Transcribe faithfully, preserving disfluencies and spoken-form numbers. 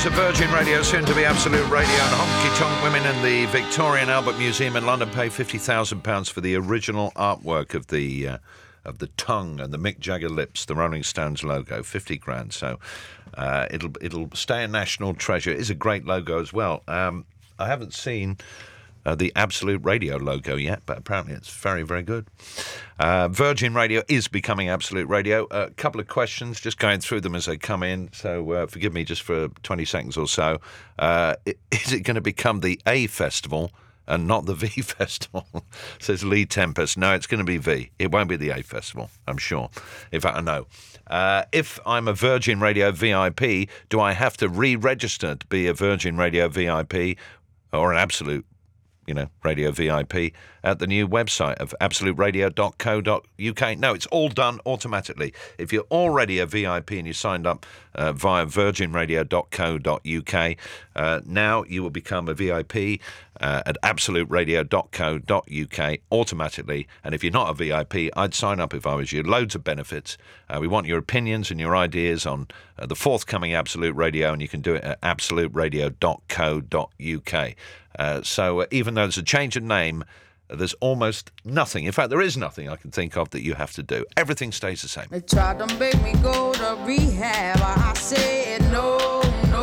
of Virgin Radio, soon to be Absolute Radio, and honky tonk women in the Victoria and Albert Museum in London pay fifty thousand pounds for the original artwork of the uh, of the tongue and the Mick Jagger lips, the Rolling Stones logo, fifty grand. So uh, it'll it'll stay a national treasure. It is a great logo as well. Um, I haven't seen Uh, the Absolute Radio logo yet, but apparently it's very, very good. Uh, Virgin Radio is becoming Absolute Radio. A uh, couple of questions, just going through them as they come in, so uh, forgive me just for twenty seconds or so. Uh, is it going to become the A Festival and not the V Festival? Says Lee Tempest. No, it's going to be V. It won't be the A Festival, I'm sure. In fact, I know. Uh, if I'm a Virgin Radio V I P, do I have to re-register to be a Virgin Radio V I P or an Absolute you know, Radio V I P at the new website of absolute radio dot co dot U K. No, it's all done automatically. If you're already a V I P and you signed up uh, via virgin radio dot co dot U K, uh, now you will become a V I P uh, at absolute radio dot co dot U K automatically. And if you're not a V I P, I'd sign up if I was you. Loads of benefits. Uh, we want your opinions and your ideas on uh, the forthcoming Absolute Radio, and you can do it at absolute radio dot co dot U K. Uh, so uh, even though there's a change of name, uh, there's almost nothing. In fact, there is nothing I can think of that you have to do. Everything stays the same. They tried to make me go to rehab. I said no.